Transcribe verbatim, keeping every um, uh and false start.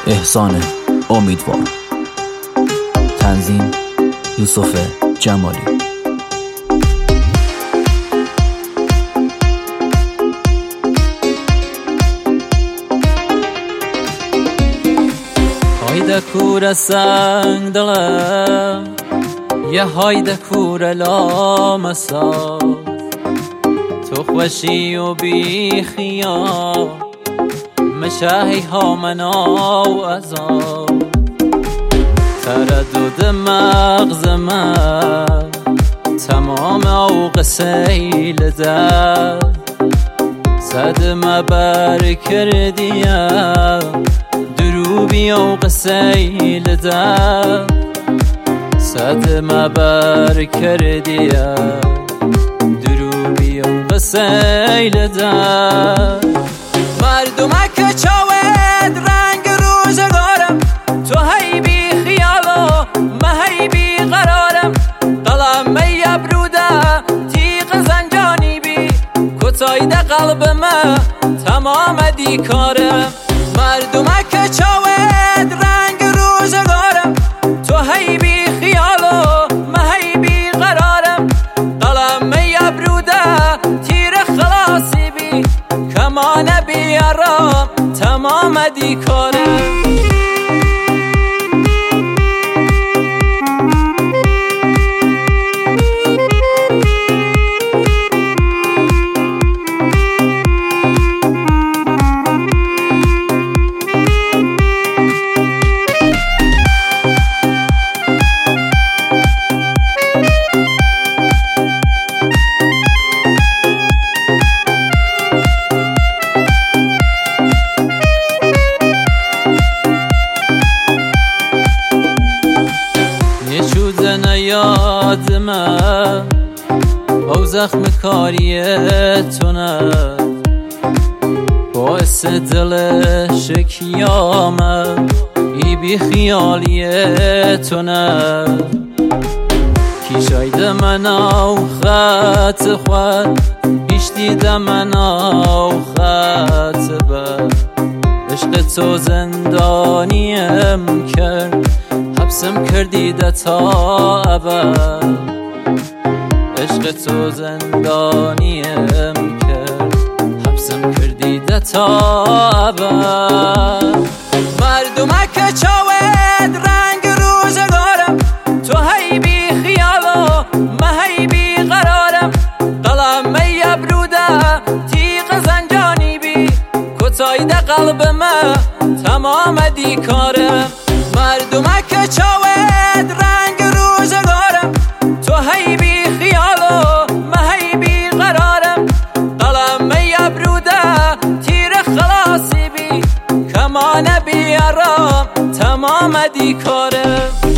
احسان امیدوار. تنظیم یوسف جمالی. هایده کور سنگ دلم، یه هایده کور لامسا، تو خوشی و بی خیال مشاهی ها مناو ازا، تردد مغز من تمام اوق سیل در صدمه بر کردیم، دروبی اوق سیل در صدمه بر کردیم، دروبی اوق سیل در. مردمک چاود رنگ روزگارم، تو هی بی خیالو مهی بی قرارم، قلم ابروده تیغ زنجانی بی کتایده قلب من تمام دیکارم. مردمک چاود رنگ روزگارم، تو هی بی خیالو مهی بی قرارم، قلم ابروده تیر خلاصی بی کمان بیارم تمام دیکارم. یادمه او زخم کاری تو نه، باعث دل شکیامه ای بی خیالی تو نه. کی شاید من او خط خود پیش دیده من او خط بر عشق تو زندانیم کرد، حبسم کردیده تا ابد، عشق تو زندانیم کرد، حبسم کردیده تا ابد. مردمک چاود رنگ روزگارم، تو هی بی خیالو مهی بی قرارم، قلم ابروده تیغ زنجانی بی کتایده قلب من تمام دیکارم. مردمک چاود رنگ روزگارم، تو هی بی خیالو مهی بی قرارم، قلم ابروده تیر خلاصی بی کمان بیارم تمام دیکارم.